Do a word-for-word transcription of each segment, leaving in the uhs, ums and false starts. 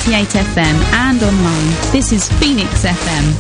ninety-eight F M and online. This is Phoenix F M.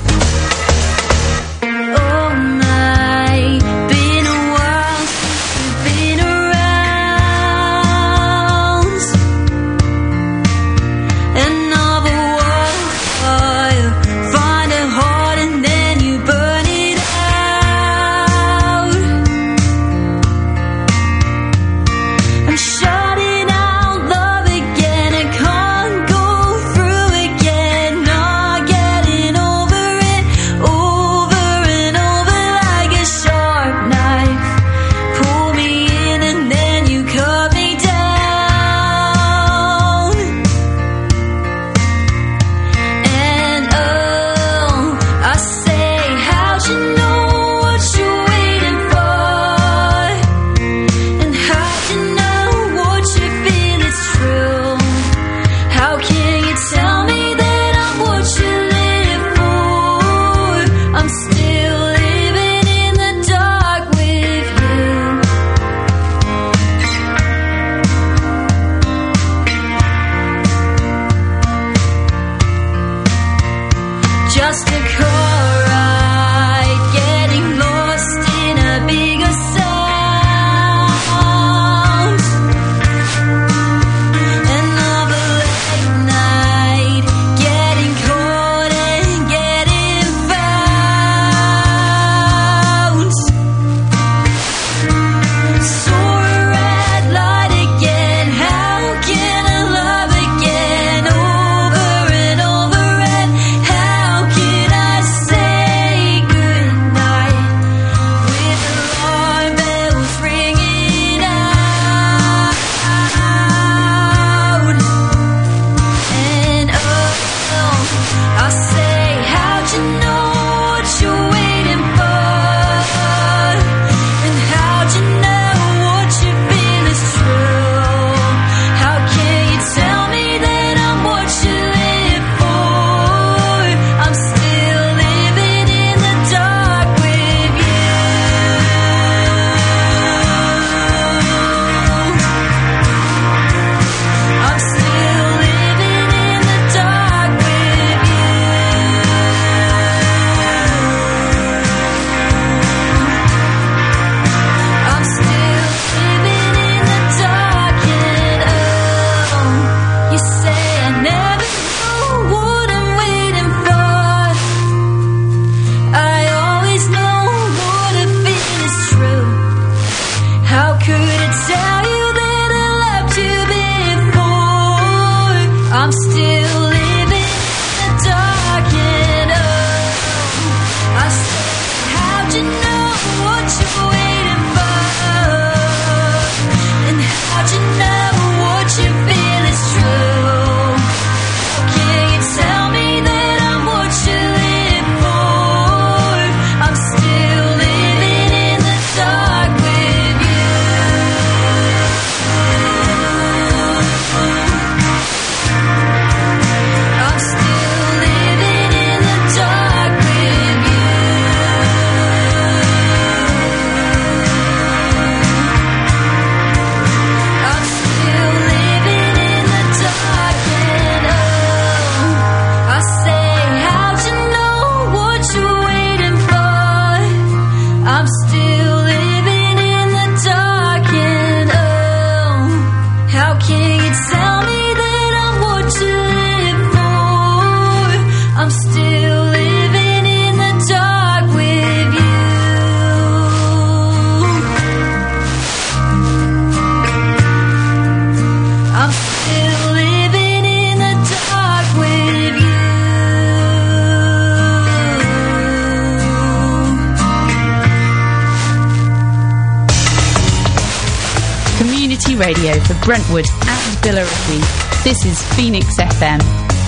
Radio for Brentwood and Billericay. This is Phoenix F M.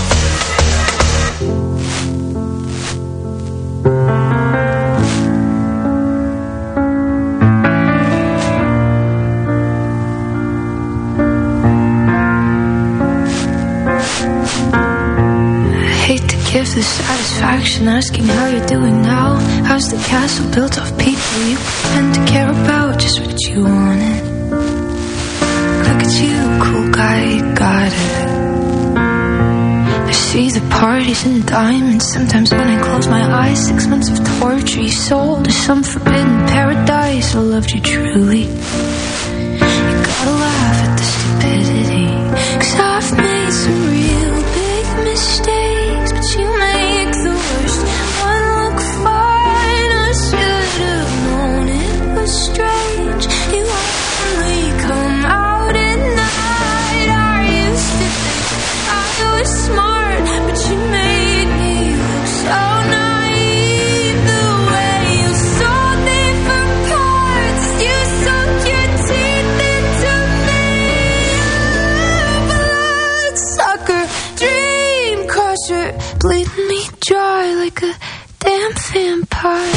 I hate to give the satisfaction asking how you're doing now. How's the castle built of people you pretend to care about? Just what you wanted. Look at you, cool guy, you got it. see the parties and diamonds. Sometimes when I close my eyes, six months of torture you sold to some forbidden paradise. I loved you truly. You gotta laugh at the stupidity, 'cause I've made some real big mistakes, but you make the worst one look fine. I should have known it was strange. You only come out at night. I used to think I was smart, but you made me look so naive. The way you sold me for parts, you sunk your teeth into me. Bloodsucker, dream crusher, bleeding me dry like a damn vampire.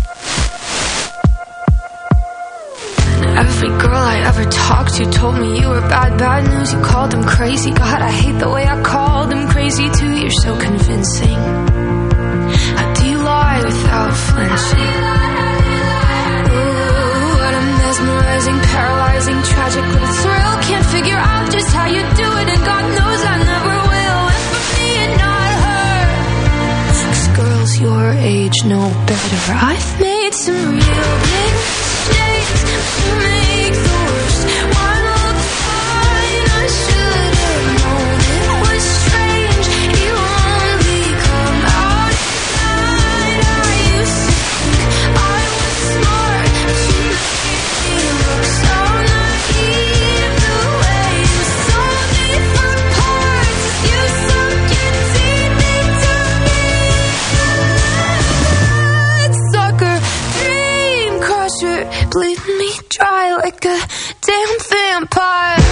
Every girl I ever talked to told me you were bad, bad news. You called them crazy. God, I hate the way I called them crazy too. You're so convincing. How do you lie without flinching? Ooh, what a mesmerizing, paralyzing, tragic little thrill. Can't figure out just how you do it, and God knows I never will. And for me and not her, 'cause girls your age know better. I've made some real big mistakes. You make the worst one look fine. I should have known it was strange. You only come out at night. I used to think I was smart, but you made me look so naive. The way you sold me for parts, you sunk your teeth into me. Bloodsucker, dream crusher, bleeding me dry like a damn vampire.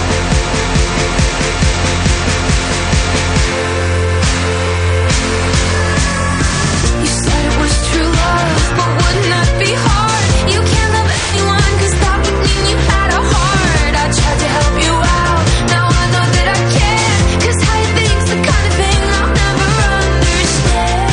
You said it was true love, but wouldn't that be hard? You can't love anyone, 'cause that would mean you had a heart. I tried to help you out, now I know that I can't, 'cause how you think's the kind of thing I'll never understand.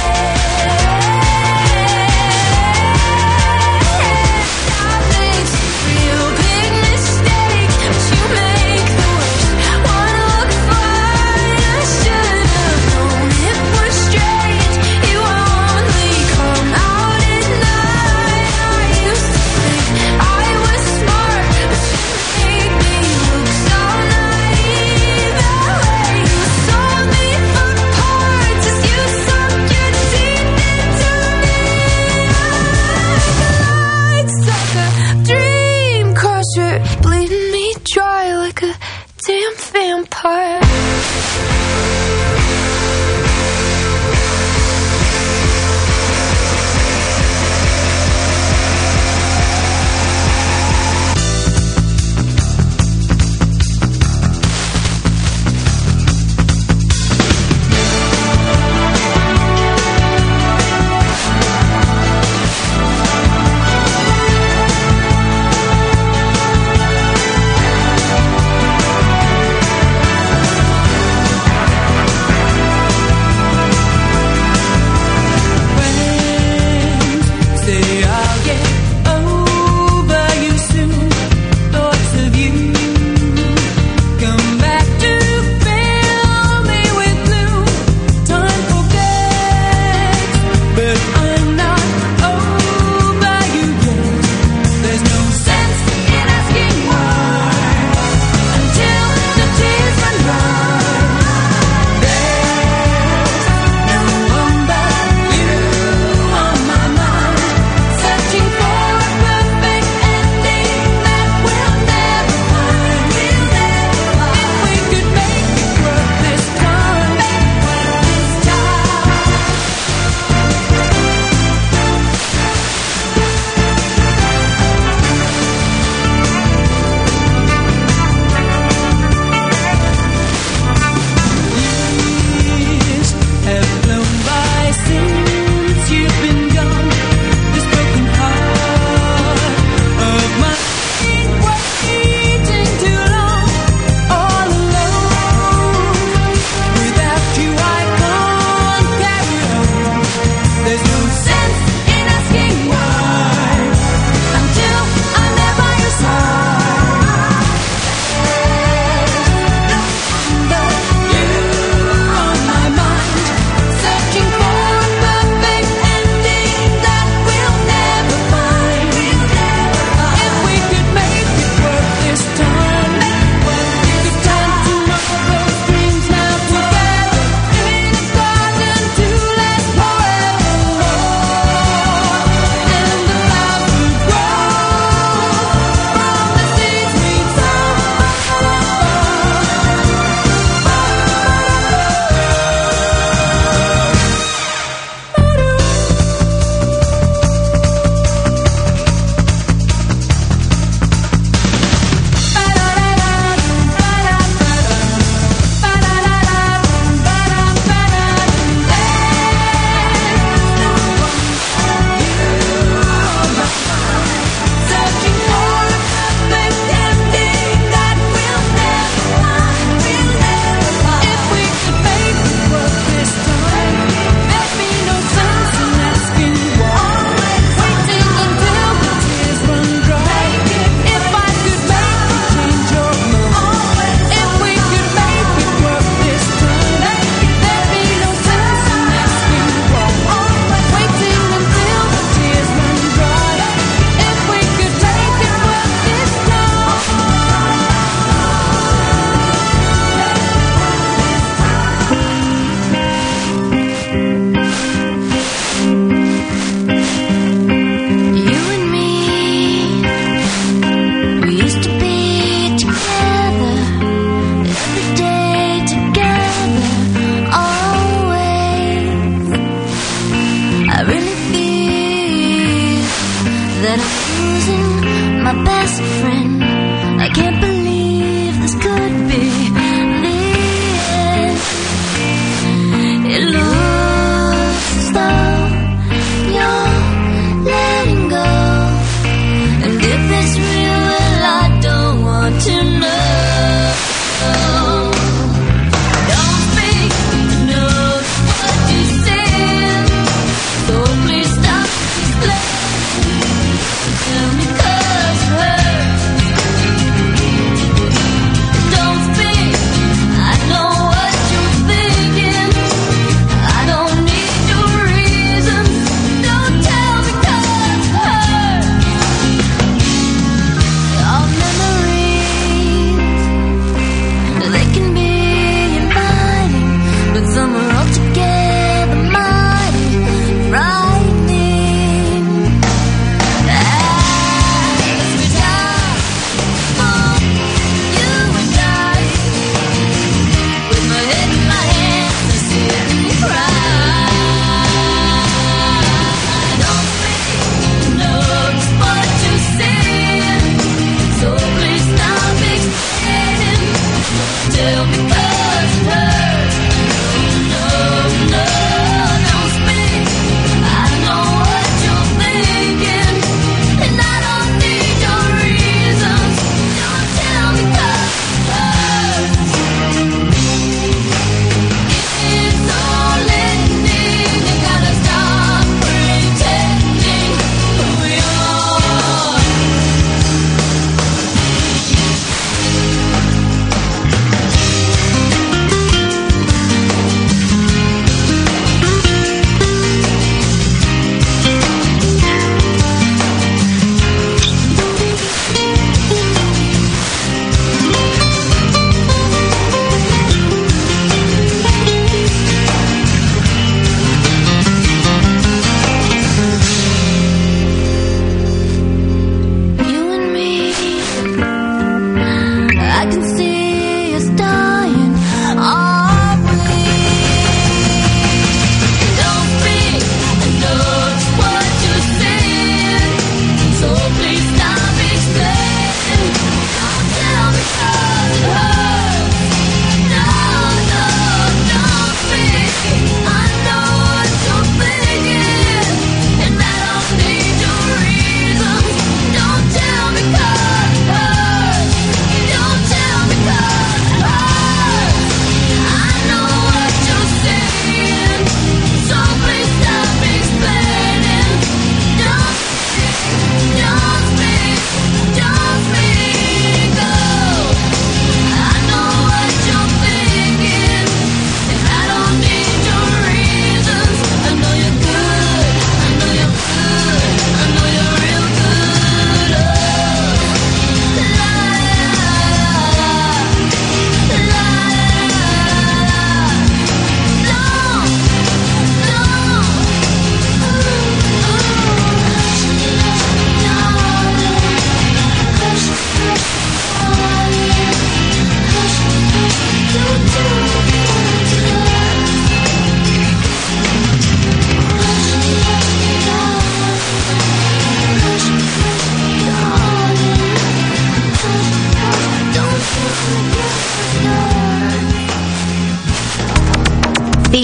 I've made some real big mistakes, but you make the worst one look fine. I should have known it was strange. You only come out at night. I used to think I was smart, but you made me look so naive. The way you sold me for parts, as you sunk your teeth into me. Bloodsucker, dream crusher, bleeding me dry like a damn vampire.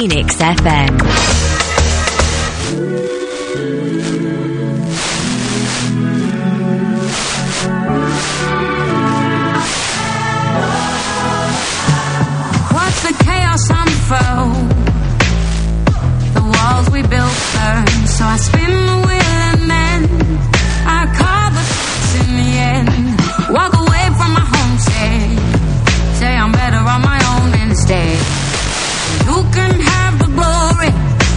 Phoenix F M. Watch the chaos unfold. The walls we built burn, so I spin the wheel and then I call the shots in the end. Walk away from my homestead, say I'm better on my own instead. You can have the glory,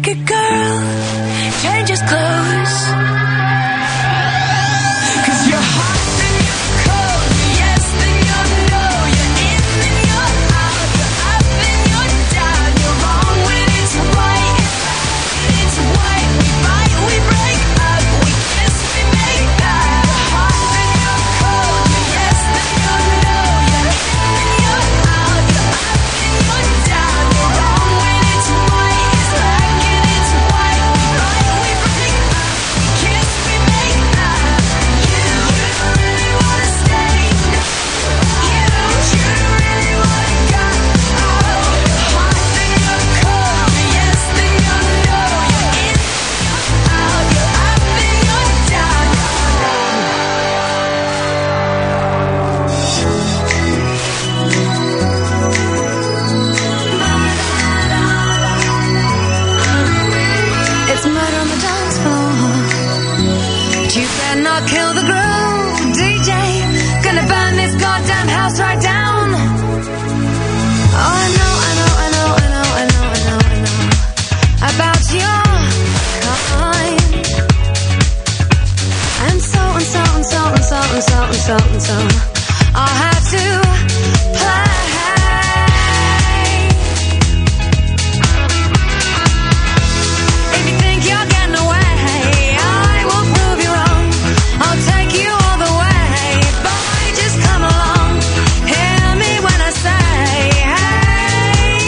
naked girl changes clothes. 'Cause you're hot and you're cold, you're yes and you're no, you're in and you're out, you're up and you're down, you're wrong when it's right, it's white, we fight, we break up, we kiss, we make up. You're hot and you're cold, you're yes and you're no, you're in and you're out, you're up and you're down, you're wrong when it's right, it's black and it's white, we fight, we break up, we kiss, we make up. You really wanna stay, you really wanna go. You're hot and you're cold, you're yes and you're no, you're in and you're out, you're up and you're down. It's murder on the dance floor. But you better not kill the groove, D J. Gonna burn this goddamn house right down. Oh, I know, I know, I know, I know, I know, I know, I know about your kind. And so and so and so and so and so and so and so I'll have to play. If you think you're getting away, I will prove you wrong. I'll take you all the way. Boy, just come along. Hear me when I say, hey.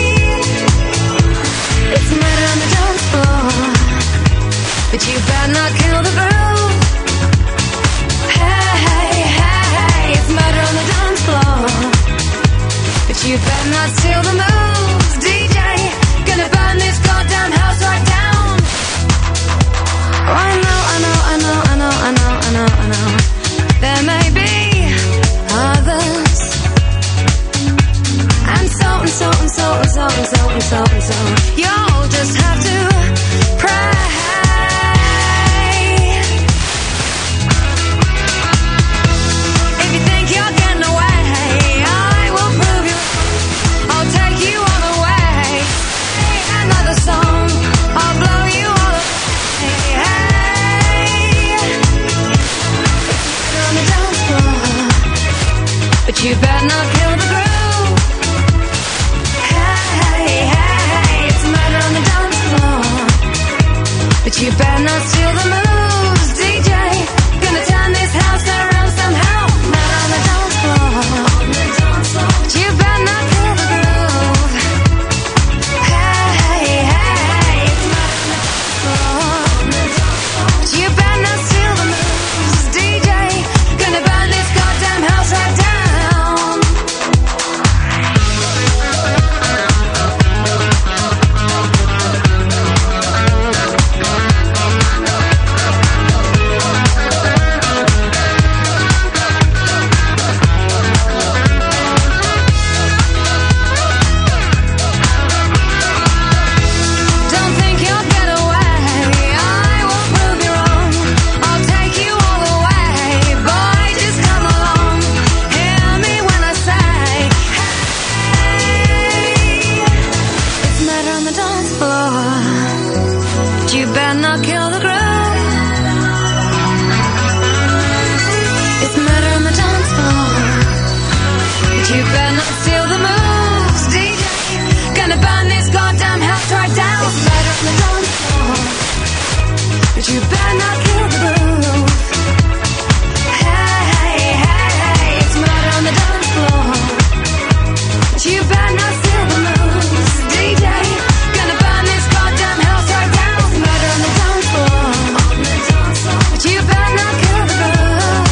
It's murder on the dance floor, but you better not kill the groove. Hey, hey, hey, it's murder on the dance floor, but you better not steal the moves, D J. Gonna burn this goddamn house right down. Oh, I know, I know, I know, I know, I know, I know, I know. There may be others, and so and so and so and so and so and so and so. You'll just have to pray. If you think you're getting away, I will prove you. I'll take you all the way. Another song, I'll blow you all away. Hey, on the dance floor, but you better not kill the groove. Hey, hey, hey, it's murder on the dance floor, but you better not steal the moves, D J. Gonna turn this house around somehow. Murder on the dance floor, but you better not kill the groove. Hey, hey, it's murder on the dance floor, but you better not steal the moves, D J. Gonna burn this goddamn house right down. Don't think you'll get away, I will prove you wrong. I'll take you all the way. Boy, just come along. Hear me when I say, hey. It's murder on the dance floor, but you better not kill the groove. It's murder on the dance floor, but you better not steal the moves, D J. Gonna burn this goddamn house right down. It's murder on the dance floor, but you better not kill the groove. Hey, hey, hey, hey, it's murder on the dance floor, but you better not steal the moves, D J. Gonna burn this goddamn house right down. It's murder on the dance floor, but you better not kill the groove.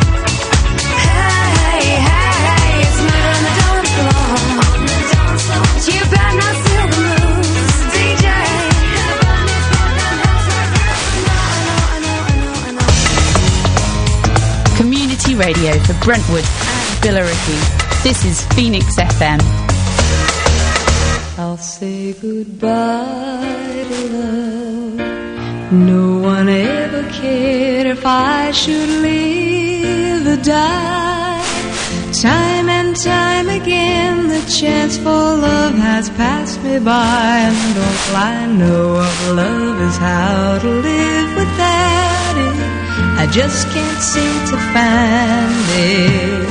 Hey, hey, hey, it's murder on the dance floor, but you better not steal the moves, D J. Gonna burn this goddamn house right down. I know, I know, I know, I know. Community radio for Brentwood and Billericay. This is Phoenix F M. I'll say goodbye to love. No one ever cared if I should live or die. Time and and time again the chance for love has passed me by, and all I know of love is how to live without it. I just can't seem to find it.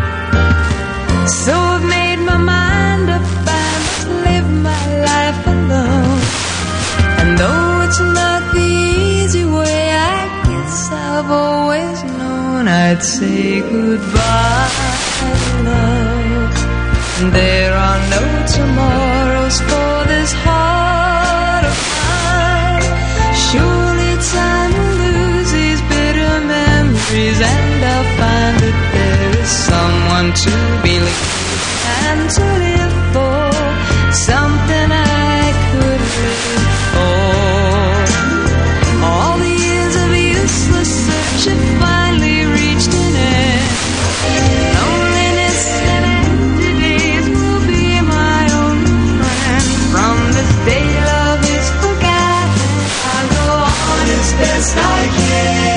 So I've made my mind up, I must live my life alone. And though it's not the easy way, I guess I've always known I'd say goodbye to love. And there are no tomorrows for this heart of mine. Surely time will lose these bitter memories, and I'll find that there is someone to believe and to live for, something I could live for. All the years of useless search have finally reached an end. Loneliness and empty days will be my only friend. From this day love is forgotten, I'll go on as best I can.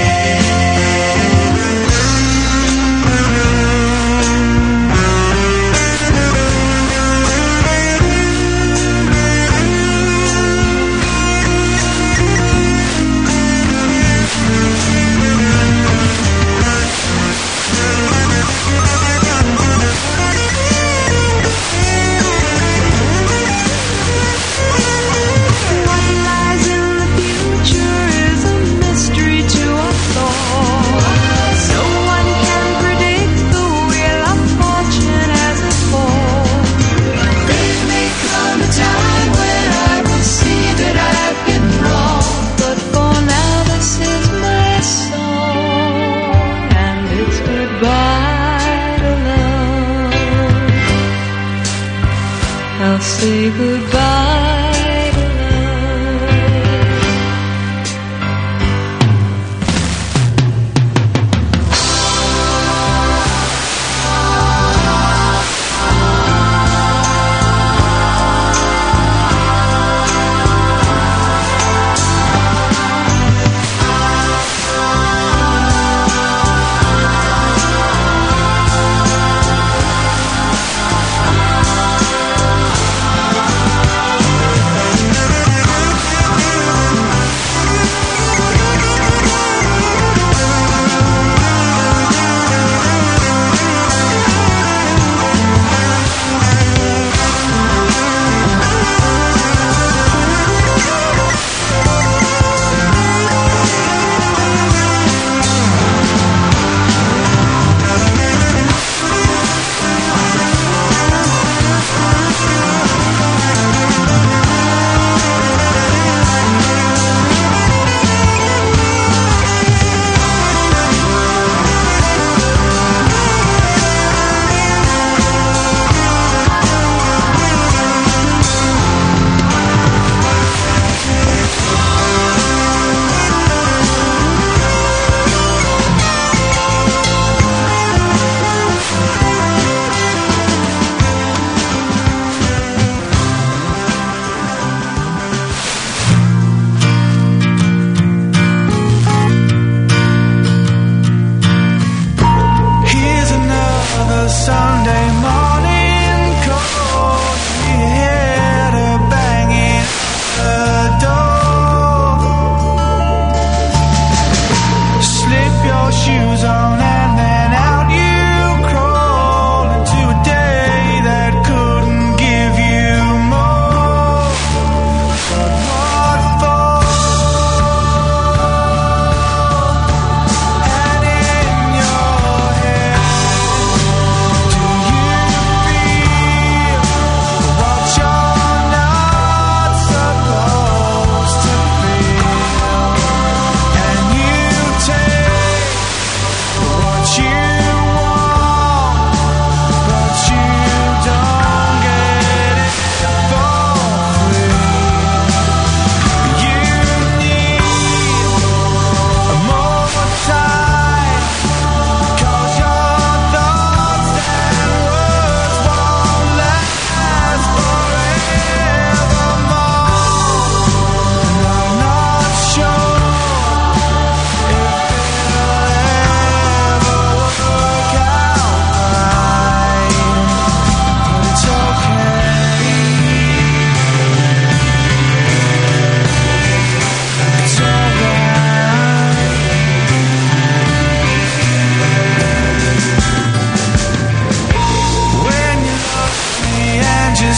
Say goodbye to love.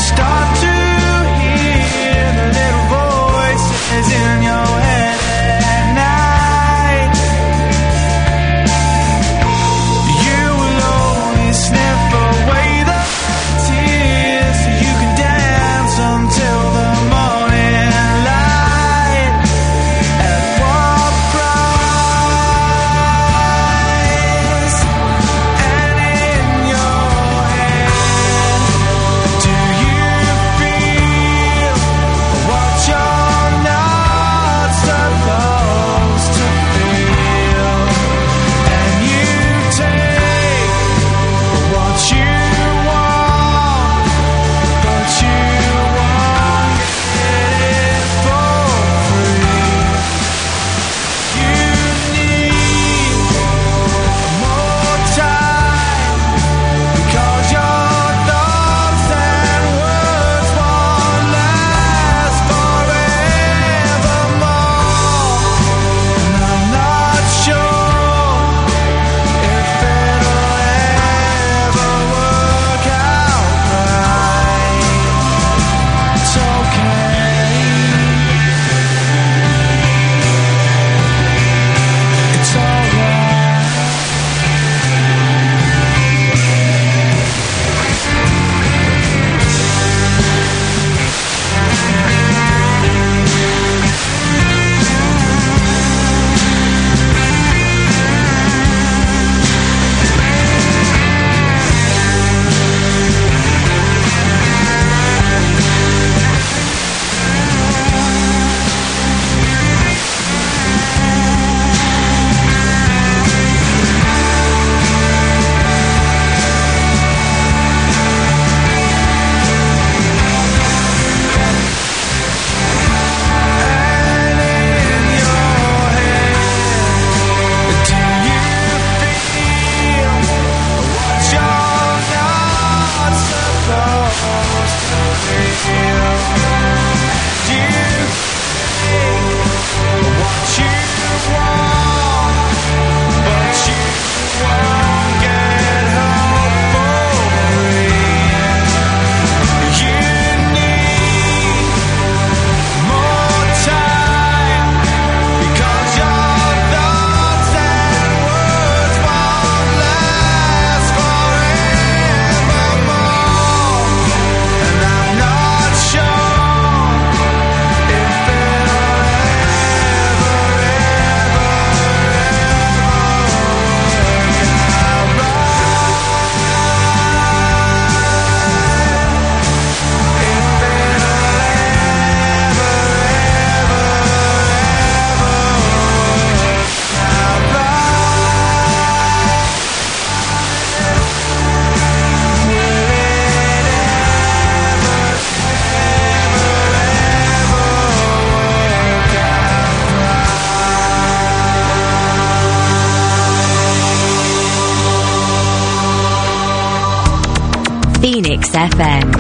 Phoenix F M.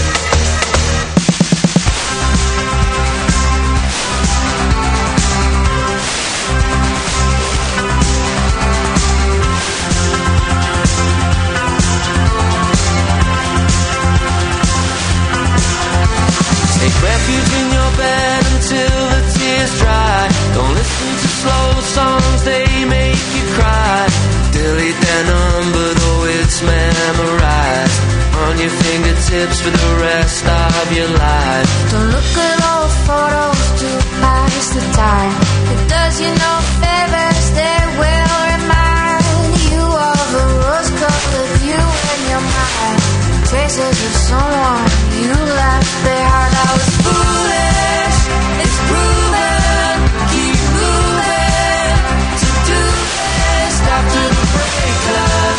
Take refuge in your bed until the tears dry. Don't listen to slow songs, they make you cry. Delete their number though it's memorized on your fingertips for the rest of your life. Don't look at old photos to pass the time. It does you no favors, they will remind you of a rose-colored view in your mind. Traces of someone you left behind. I was foolish, it's proven. Keep moving to do this after the breakup.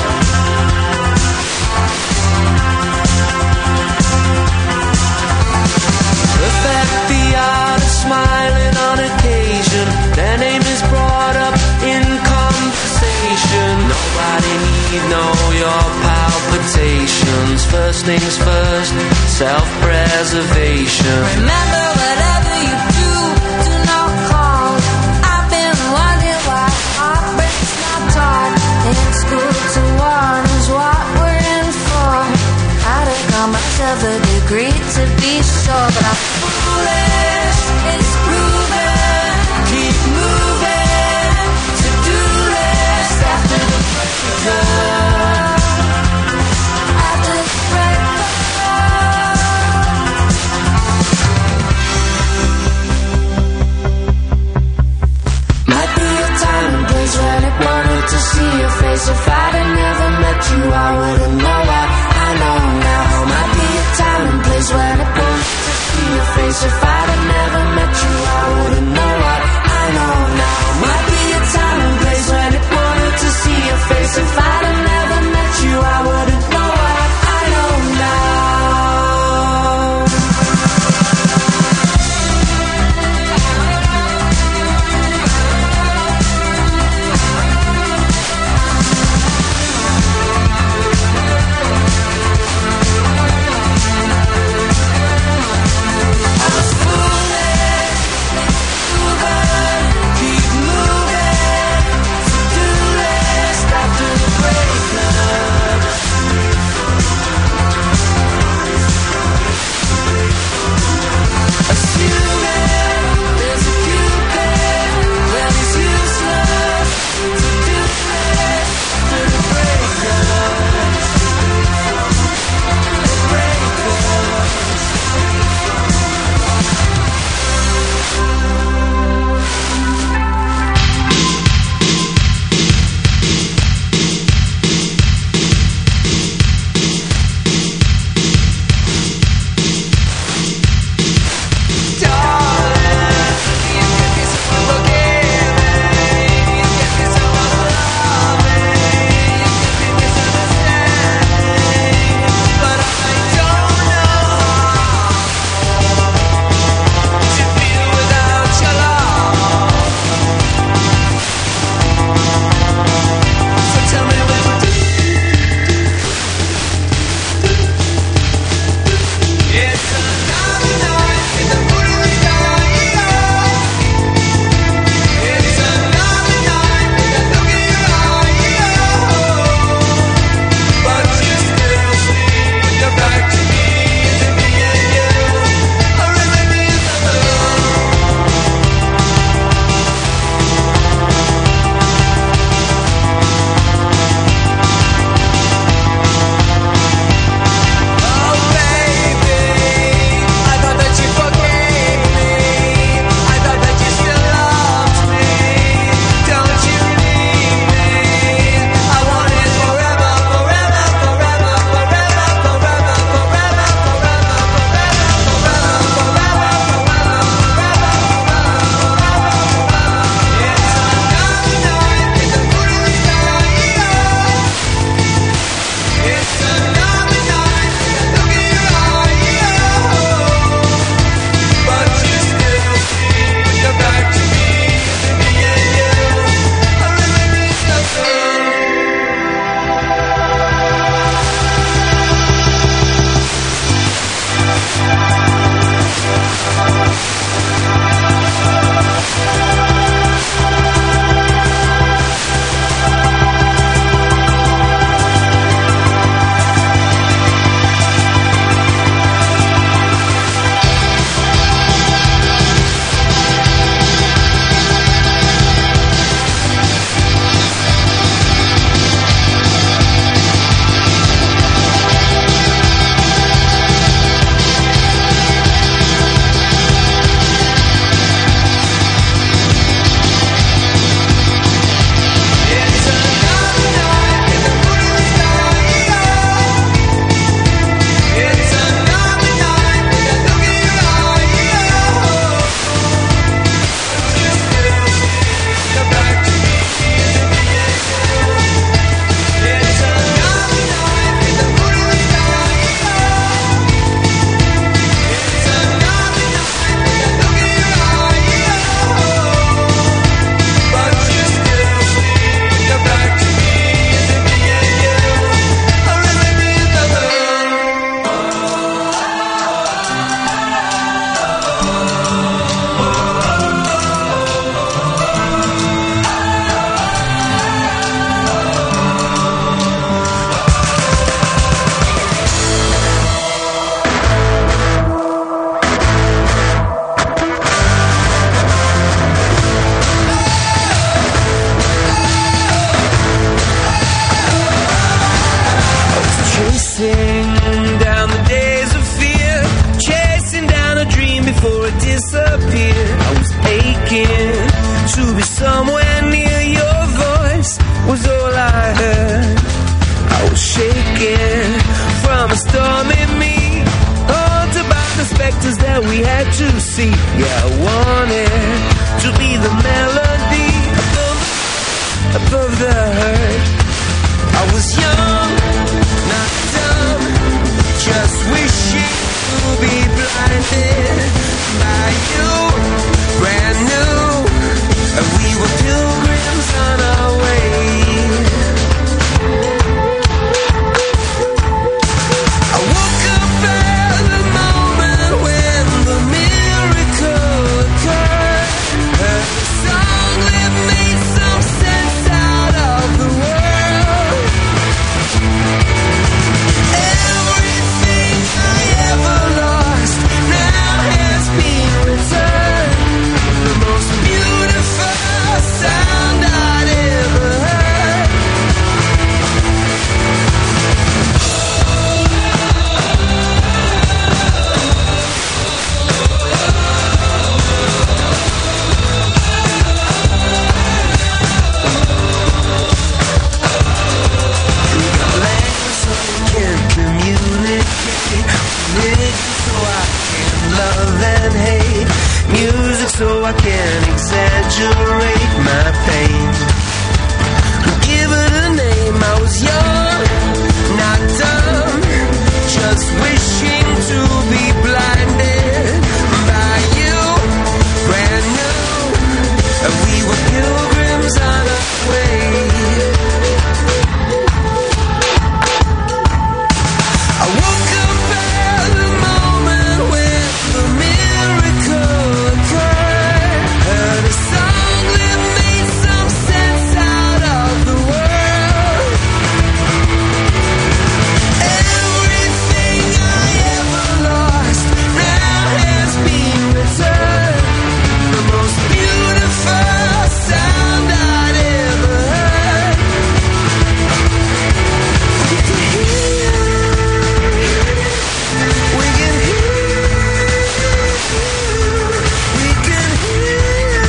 Perfect the art of smiling on occasion. Their name is brought up in conversation. Nobody need know your palpitations. First things first, self-preservation. Remember whatever you do, do not call. I've been wondering why heartbreak's not taught in school. To warn is what we're in for. I'd have got myself a degree agreed to be sure, but I'm foolish. It's proven. Keep moving. To-do list after the breakfast. After the breakfast. Might be a time and place when it wanted to see your face. If I'd have never met you, I wouldn't know what I know now. Might be a time and place when it wanted to see your face. If I'd have never met you, I wouldn't know what I know now. Might be a time and place when it wanted to see your face. If I'd have never met you, I wouldn't know what I know now. again from a stormy me. Haunted by the specters that we had to see. Yeah, I wanted to be the melody above, above the hurt. I was young, not dumb, just wishing to be blinded by you, brand new, and we were pilgrims on our way. I woke up at the moment when the miracle occurred. Heard the song that made some sense out of the world. Everything I ever lost now has been returned. The most beautiful sound I'd ever heard. We got language so we can communicate. Music so I can love and hate. Music so I can exaggerate my pain. Give it a name. I was young, not dumb, just wishing to be blinded by you, brand new, and we were pilgrims on our way. I woke up at the moment when the miracle occurred. Heard a song that made some sense out of the world. Everything I ever lost now has been returned. The most beautiful sound I'd ever heard. We can hear, we can hear, we can hear.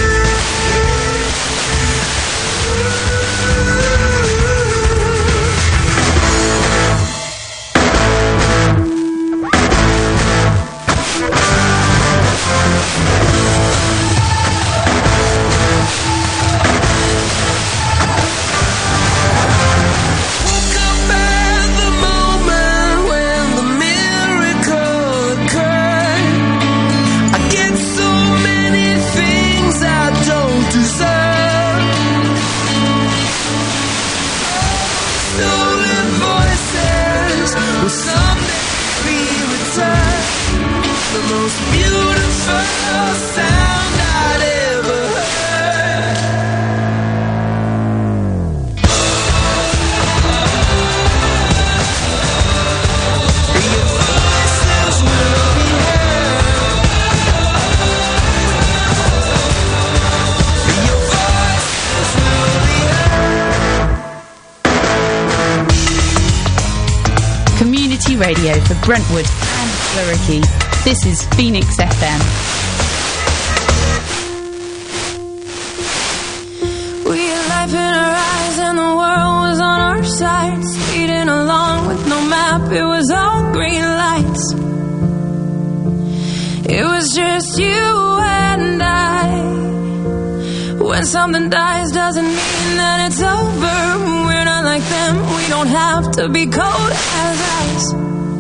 Woke up at the moment when the miracle occurred. I get so many things I don't deserve. Stolen voices will someday be returned. The most beautiful sound I'd ever heard. Your voices will be heard. Your voices will be heard. Community radio for Brentwood and Billericay. This is Phoenix F M. We had life in our eyes and the world was on our side. Speeding along with no map, it was all green lights. It was just you and I. When something dies doesn't mean that it's over. We're not like them, we don't have to be cold as ice.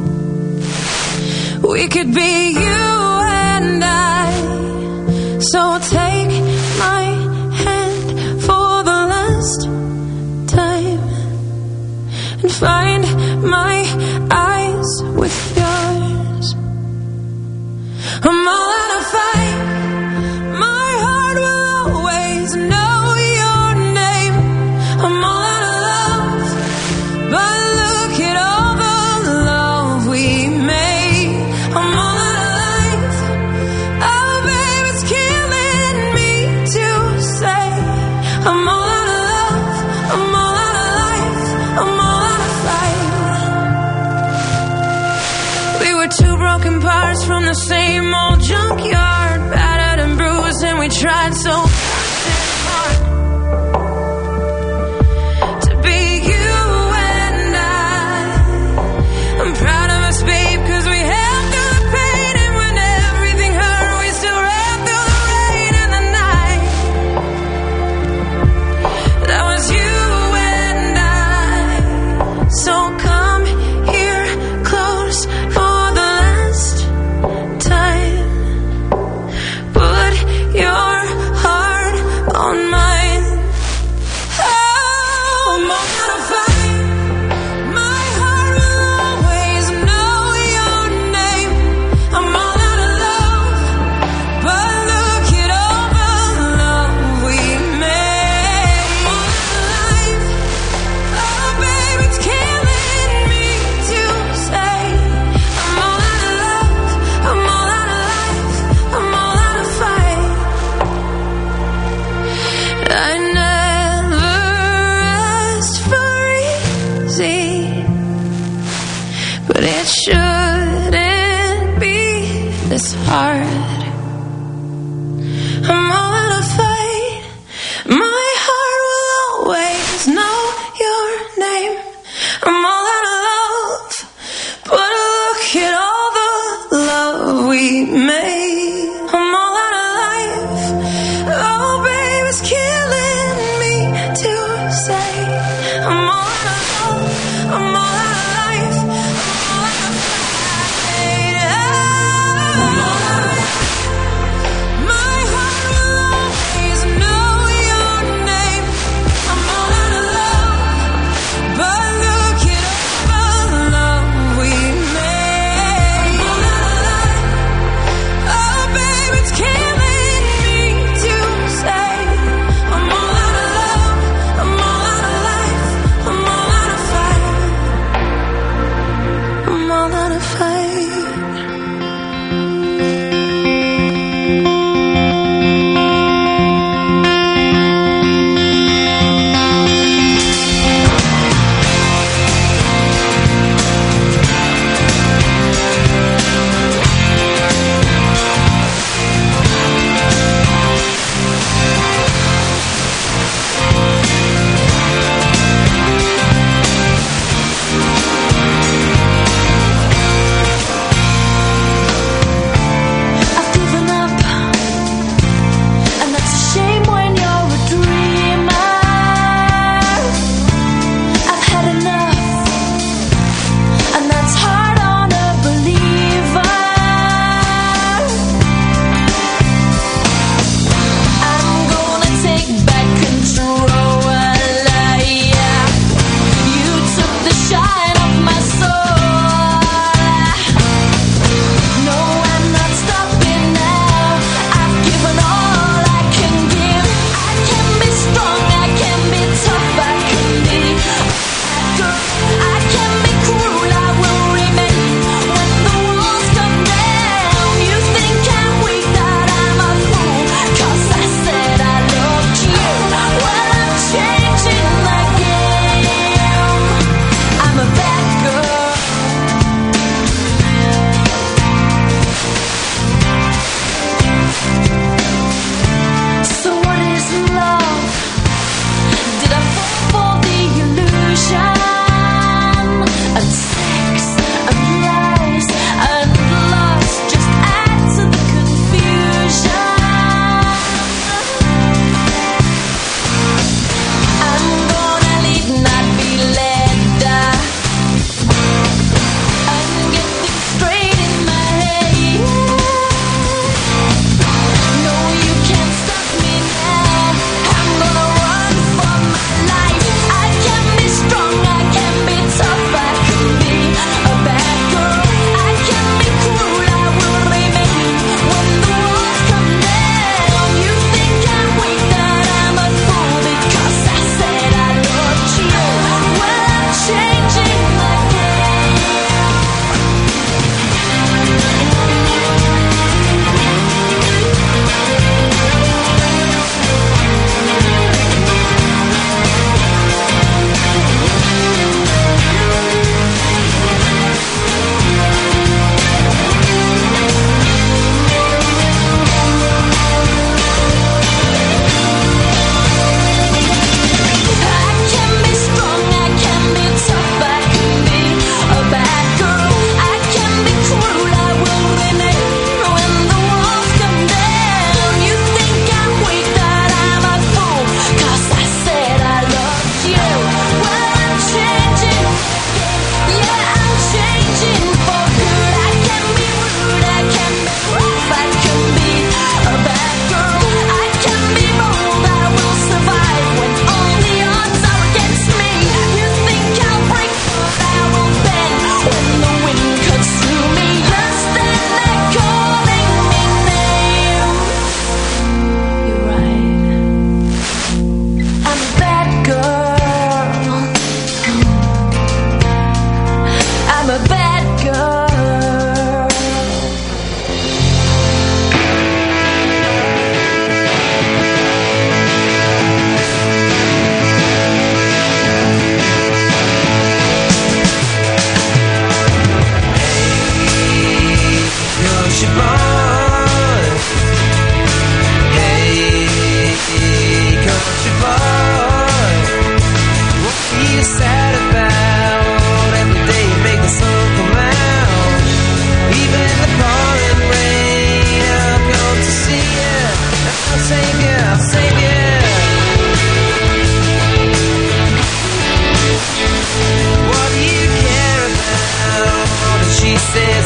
We could be you and I. So take my hand for the last time and find my eyes with yours. I'm all out of fight. My heart will always know your name. I'm all out of love, but look at all the love we made. I'm all out of life. Oh, babe, it's killing me to say. I'm all out of love. I'm all out of life. I'm all out of fight. We were two broken parts from the same old junkyard, battered and bruised, and we tried so hard to be you and I. shouldn't be this hard. I'm all out of fight. My heart will always know your name. I'm all out of love, but look at all the love we made. I'm all out of life. Oh, babe, it's killing me to say. I'm all out of love. I'm all out of life. I'm all out of fight. I'm all out of life. she said